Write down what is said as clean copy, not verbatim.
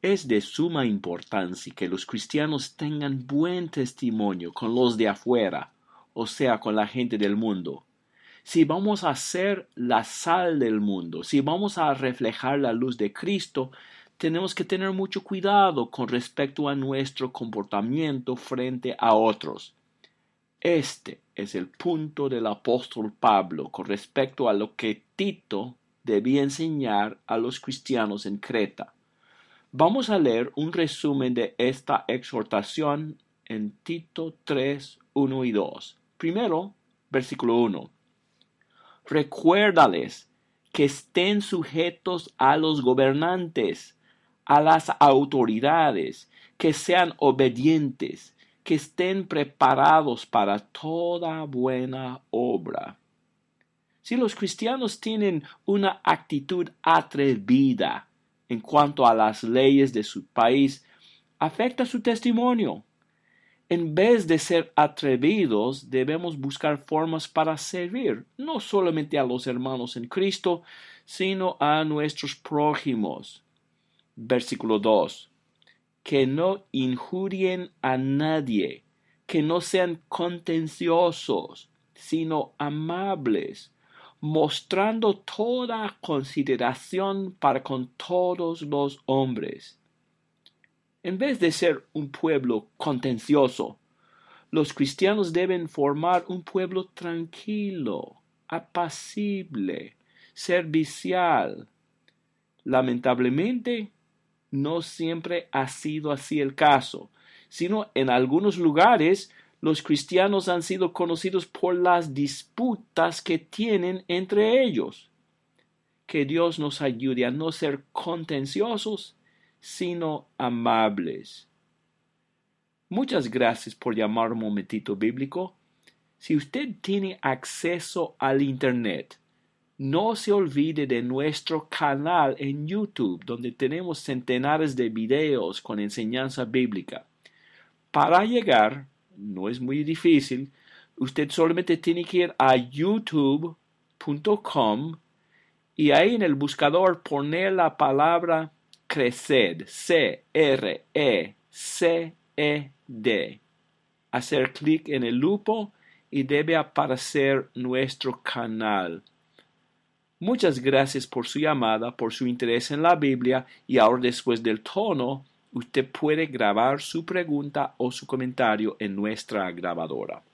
Es de suma importancia que los cristianos tengan buen testimonio con los de afuera, o sea, con la gente del mundo. Si vamos a ser la sal del mundo, si vamos a reflejar la luz de Cristo, tenemos que tener mucho cuidado con respecto a nuestro comportamiento frente a otros. Este es el punto del apóstol Pablo con respecto a lo que Tito debía enseñar a los cristianos en Creta. Vamos a leer un resumen de esta exhortación en Tito 3, 1 y 2. Primero, versículo 1. Recuérdales que estén sujetos a los gobernantes, a las autoridades, que sean obedientes, que estén preparados para toda buena obra. Si los cristianos tienen una actitud atrevida en cuanto a las leyes de su país, afecta su testimonio. En vez de ser atrevidos, debemos buscar formas para servir, no solamente a los hermanos en Cristo, sino a nuestros prójimos. Versículo 2. Que no injurien a nadie, que no sean contenciosos, sino amables, mostrando toda consideración para con todos los hombres. En vez de ser un pueblo contencioso, los cristianos deben formar un pueblo tranquilo, apacible, servicial. Lamentablemente, no siempre ha sido así el caso, sino en algunos lugares los cristianos han sido conocidos por las disputas que tienen entre ellos. Que Dios nos ayude a no ser contenciosos, sino amables. Muchas gracias por llamar un momentito bíblico. Si usted tiene acceso al Internet, no se olvide de nuestro canal en YouTube, donde tenemos centenares de videos con enseñanza bíblica. Para llegar, no es muy difícil, usted solamente tiene que ir a youtube.com y ahí en el buscador poner la palabra CRECED, C-R-E-C-E-D. Hacer clic en el lupo y debe aparecer nuestro canal. Muchas gracias por su llamada, por su interés en la Biblia y ahora después del tono, usted puede grabar su pregunta o su comentario en nuestra grabadora.